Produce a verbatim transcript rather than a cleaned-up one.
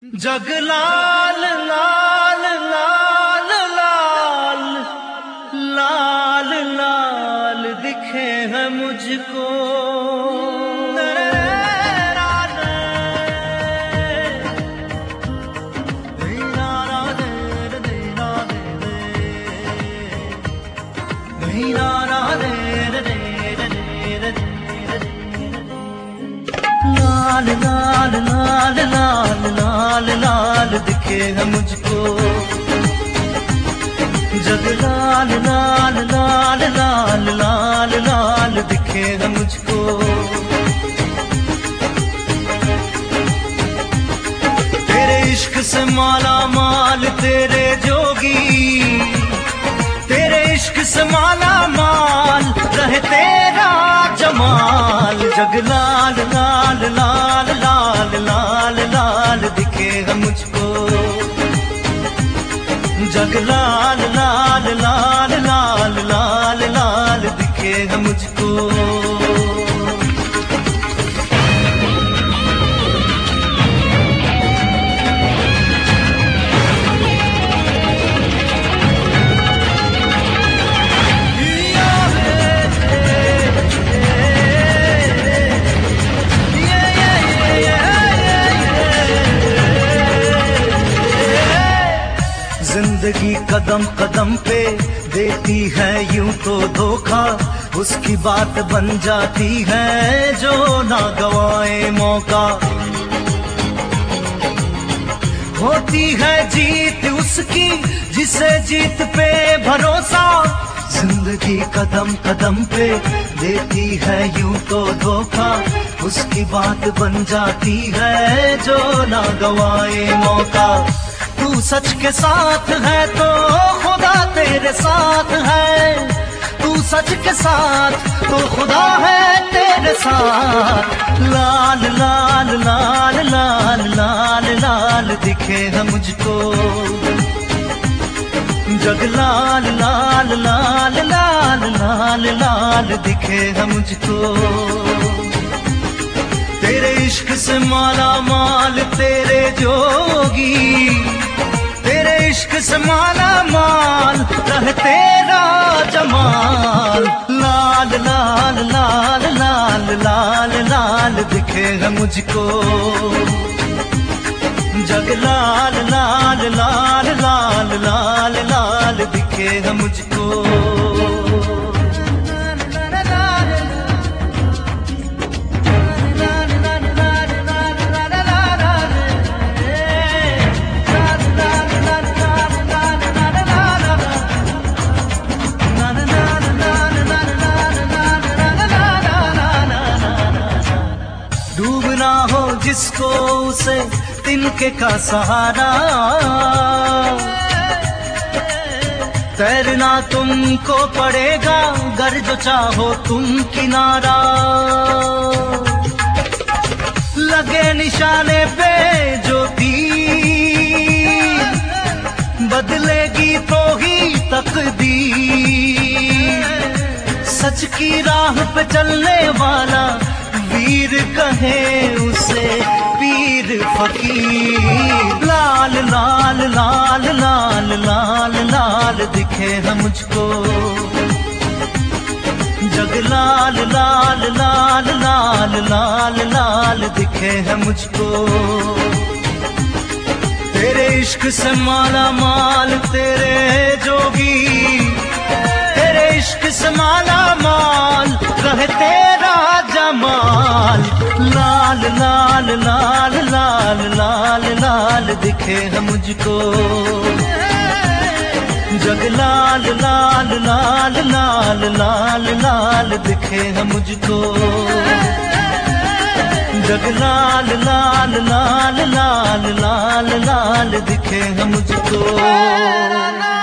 जग लाल लाल लाल लाल लाल लाल दिखे है मुझको। लाल लाल लाल लाल लाल लाल दिखे है मुझको। जग लाल लाल लाल लाल लाल लाल दिखे है मुझको। तेरे इश्क से माला माल तेरे जोगी, तेरे इश्क से माला माल रहे तेरा जमाल। जग लाल लाल लाल लाल लाल लाल दिखे है मुझको। जग लाल लाल लाल लाल लाल लाल दिखे है मुझको। जिंदगी कदम कदम पे देती है यूं तो धोखा, उसकी बात बन जाती है जो ना गवाए मौका। होती है जीत उसकी जिसे जीत पे भरोसा। जिंदगी कदम कदम पे देती है यूं तो धोखा, उसकी बात बन जाती है जो ना गवाए मौका। तू सच के साथ है तो खुदा तेरे साथ है, तू सच के साथ तो खुदा है तेरे साथ। लाल लाल लाल लाल लाल लाल दिखे है मुझको। जग लाल लाल लाल लाल लाल लाल दिखे है मुझको। तेरे इश्क से माला माल तेरे जोगी, तेरे इश्क से माला माल रहे तेरा जमाल। लाल लाल लाल लाल लाल लाल दिखे है मुझको। जग लाल लाल लाल लाल लाल लाल दिखे है मुझको। डूबना हो जिसको उसे तिनके का सहारा, तैरना तुमको पड़ेगा गर जो चाहो तुम किनारा। लगे निशाने पे जो तीर बदलेगी तो ही तकदीर। सच की राह पे चलने वाला वीर कहे उसे पीर फकीर। लाल लाल लाल लाल लाल लाल दिखे है मुझको। जग लाल लाल लाल लाल लाल लाल दिखे है मुझको। तेरे इश्क से माला माल तेरे जोगी, तेरे इश्क से माला माल रहे तेरा जमाल। लाल लाल लाल लाल लाल लाल दिखे है मुझको। जग लाल लाल लाल लाल लाल लाल दिखे है मुझको। जग लाल लाल लाल लाल लाल लाल दिखे है मुझको।